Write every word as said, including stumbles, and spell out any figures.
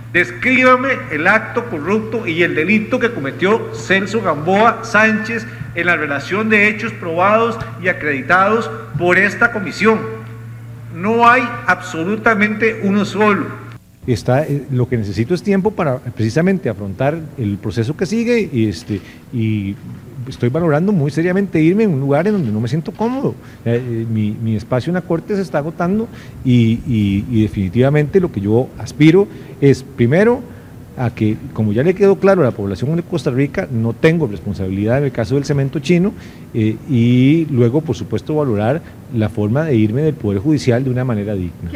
Descríbame el acto corrupto y el delito que cometió Celso Gamboa Sánchez en la relación de hechos probados y acreditados por esta comisión. No hay absolutamente uno solo. Está, eh, lo que necesito es tiempo para precisamente afrontar el proceso que sigue y, este, y estoy valorando muy seriamente irme a un lugar en donde no me siento cómodo. Eh, eh, mi, mi espacio en la Corte se está agotando y, y, y definitivamente lo que yo aspiro es, primero, a que, como ya le quedó claro a la población de Costa Rica, no tengo responsabilidad en el caso del cemento chino, eh, y luego, por supuesto, valorar la forma de irme del Poder Judicial de una manera digna.